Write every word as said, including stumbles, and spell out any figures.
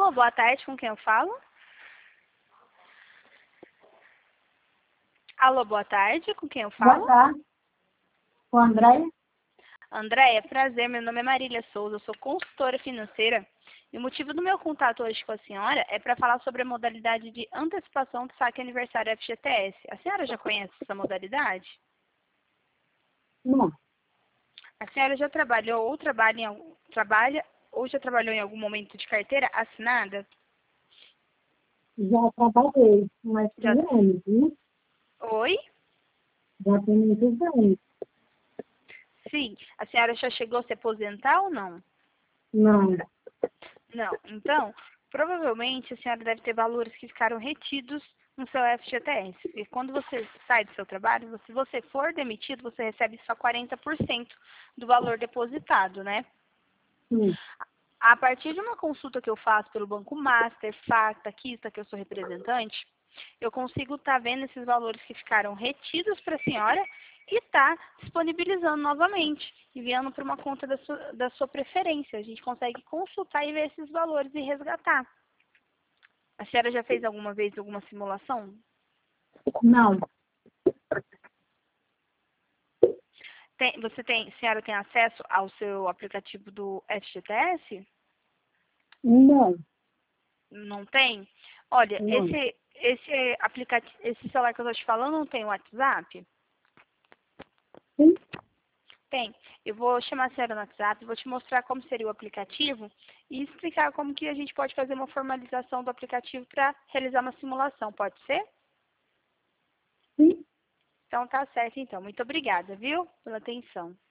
Alô, boa tarde, com quem eu falo? Alô, boa tarde, com quem eu falo? Boa tarde, com a Andréia. Andréia, prazer, meu nome é Marília Souza, eu sou consultora financeira e o motivo do meu contato hoje com a senhora é para falar sobre a modalidade de antecipação do saque aniversário F G T S. A senhora já conhece essa modalidade? Não, A senhora já trabalhou ou trabalha em algum, trabalha ou já trabalhou em algum momento de carteira assinada? já trabalhei, mas tem Já. anos, viu? Oi? Já tem muitos anos. Sim. A senhora já chegou a se aposentar ou não? Não, Não. Então, provavelmente a senhora deve ter valores que ficaram retidos no seu F G T S. E quando você sai do seu trabalho, se você for demitido, você recebe só quarenta por cento do valor depositado, né? sim, A partir de uma consulta que eu faço pelo Banco Master, Facta, Quista, que eu sou representante, eu consigo estar vendo esses valores que ficaram retidos para a senhora e tá disponibilizando novamente, enviando para uma conta da sua, da sua preferência. A gente consegue consultar e ver esses valores e resgatar. A senhora já fez alguma vez alguma simulação? não, Tem, você tem, a senhora tem acesso ao seu aplicativo do F G T S? não, Não tem? Olha, não. esse, esse aplicativo, esse celular que eu estou te falando não tem WhatsApp? Sim, Tem. Eu vou chamar a senhora no WhatsApp, vou te mostrar como seria o aplicativo e explicar como que a gente pode fazer uma formalização do aplicativo para realizar uma simulação. Pode ser? sim. Então tá certo então. Muito obrigada, viu? Pela atenção.